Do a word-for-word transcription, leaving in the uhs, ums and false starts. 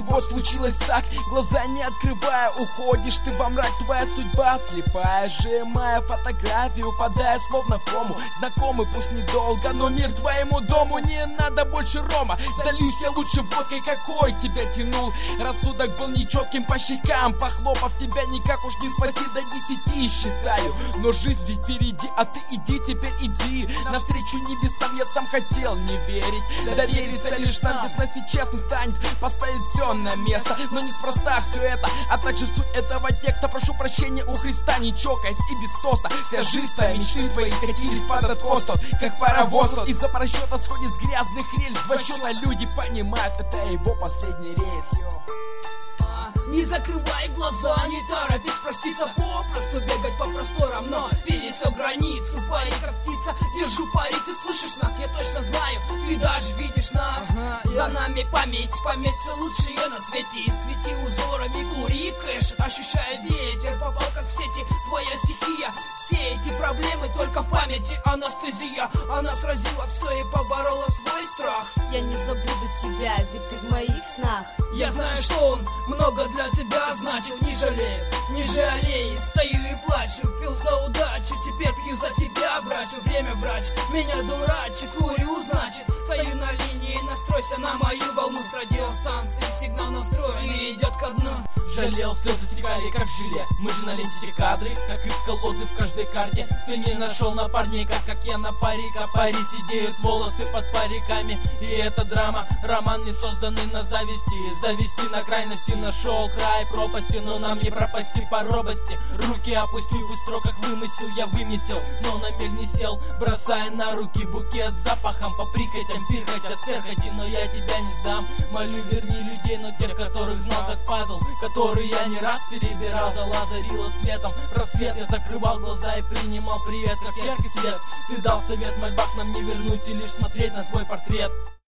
И вот случилось так, глаза не открывая, уходишь ты во мрак, твоя судьба слепая. Сжимая фотографию, упадая словно в кому. Знакомый, пусть недолго, но мир твоему дому. Не надо больше рома, зальюсь я лучше водкой. Какой тебя тянул, рассудок был нечетким по щекам. Похлопав тебя никак уж не спасти, до десяти считаю. Но жизнь ведь впереди, а ты иди, теперь иди навстречу небесам. Я сам хотел не верить, довериться лишь нам, весна сейчас не станет поставить все на место. Но неспроста все это, а также суть этого текста. Прошу прощения у Христа, не чокаясь и без тоста. Вся жизнь твоя, мечты твои скатились под откос тот, как паровоз тот. Из-за просчета сходит с грязных рельс. Два счета люди понимают, это его последний рейс. Не закрывай глаза, не торопись проститься, попросту бегать по просторам, но пересек границу, парень как птица. Держу пари, ты слышишь нас, я точно знаю, ты даже видишь нас. Ага, за нами память, память все лучшее на свете. И свети узорами, кури кэш, ощущая ветер, попал как в сети, твоя стихия. Все эти проблемы только в памяти, анестезия. Она сразила все и поборола свой страх. Я не забуду тебя, ведь ты в моих снах. Я знаю, что он много для тебя значил. Не жалею, не жалею, стою и плачу. Пил за удачу, теперь пью за тебя, братью. Время врач, меня дурачит, курю, значит. Стою на линии, настройся на мою волну. С радиостанции сигнал настроен и идет ко дну. Жалел, слезы стекали как желе. Мы же на ленте те кадры, как из колоды в каждой карте. Ты не нашел напарника, как я на парика. Пари сидеют волосы под париками. И это драма, роман не созданный на зависти. Зависти на крайности, нашел край пропасти. Но нам не пропасти по робости. Руки опусти, в строках вымысел я вымесил, но на мель не сел. Бросая на руки букет запахом, по прихотям пирхать от сверхоти. Но я тебя не сдам, молю верни людей, но тех, которых знал как пазл, который я не раз перебирал. Залазарило светом просвет, я закрывал глаза и принимал привет, как яркий свет. Ты дал совет, мольбах нам не вернуть и лишь смотреть на твой портрет.